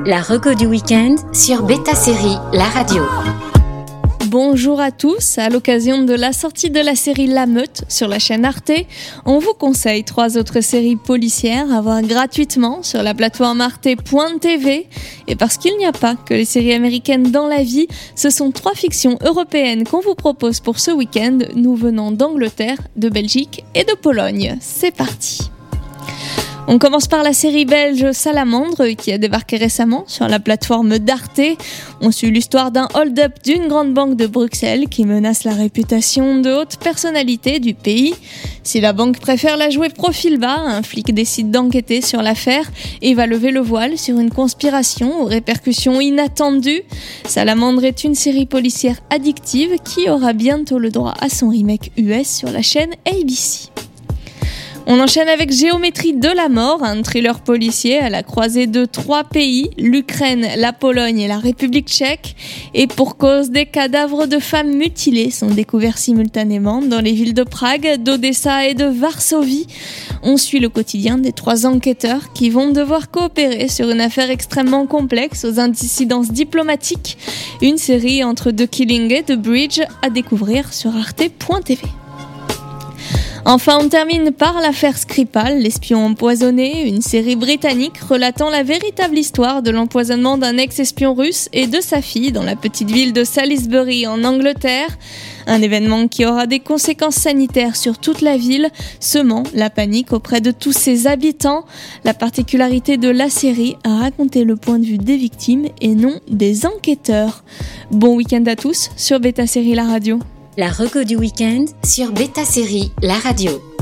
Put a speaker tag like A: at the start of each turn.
A: La reco du week-end sur Beta Série, la radio.
B: Bonjour à tous, à l'occasion de la sortie de la série La Meute sur la chaîne Arte, on vous conseille 3 autres séries policières à voir gratuitement sur la plateforme arte.tv. Et parce qu'il n'y a pas que les séries américaines dans la vie, ce sont 3 fictions européennes qu'on vous propose pour ce week-end, nous venant d'Angleterre, de Belgique et de Pologne. C'est parti! On commence par la série belge Salamandre qui a débarqué récemment sur la plateforme d'Arte. On suit l'histoire d'un hold-up d'une grande banque de Bruxelles qui menace la réputation de hautes personnalités du pays. Si la banque préfère la jouer profil bas, un flic décide d'enquêter sur l'affaire et va lever le voile sur une conspiration aux répercussions inattendues. Salamandre est une série policière addictive qui aura bientôt le droit à son remake US sur la chaîne ABC. On enchaîne avec Géométrie de la mort, un thriller policier à la croisée de 3 pays, l'Ukraine, la Pologne et la République tchèque. Et pour cause, des cadavres de femmes mutilées sont découverts simultanément dans les villes de Prague, d'Odessa et de Varsovie. On suit le quotidien des 3 enquêteurs qui vont devoir coopérer sur une affaire extrêmement complexe aux incidences diplomatiques. Une série entre The Killing et The Bridge à découvrir sur arte.tv. Enfin, on termine par l'affaire Skripal, l'espion empoisonné, une série britannique relatant la véritable histoire de l'empoisonnement d'un ex-espion russe et de sa fille dans la petite ville de Salisbury en Angleterre. Un événement qui aura des conséquences sanitaires sur toute la ville, semant la panique auprès de tous ses habitants. La particularité de la série a raconté le point de vue des victimes et non des enquêteurs. Bon week-end à tous sur Beta Série la radio.
A: La reco du week-end sur Beta Série, la radio.